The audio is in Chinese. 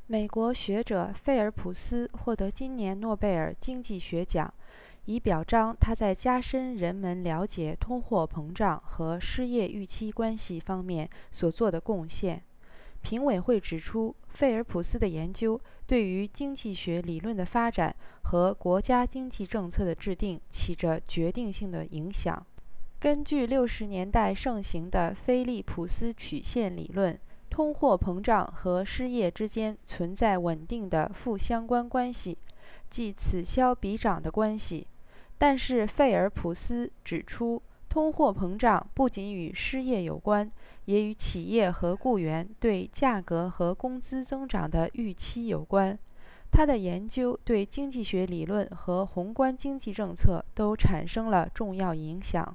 美国学者费尔普斯获得今年诺贝尔经济学奖，以表彰他在加深人们了解通货膨胀和失业预期关系方面所做的贡献。评委会指出，费尔普斯的研究对于经济学理论的发展和国家经济政策的制定起着决定性的影响。根据60年代盛行的菲利普斯曲线理论，通货膨胀和失业之间存在稳定的负相关关系，即此消彼长的关系。但是费尔普斯指出，通货膨胀不仅与失业有关，也与企业和雇员对价格和工资增长的预期有关。他的研究对经济学理论和宏观经济政策都产生了重要影响。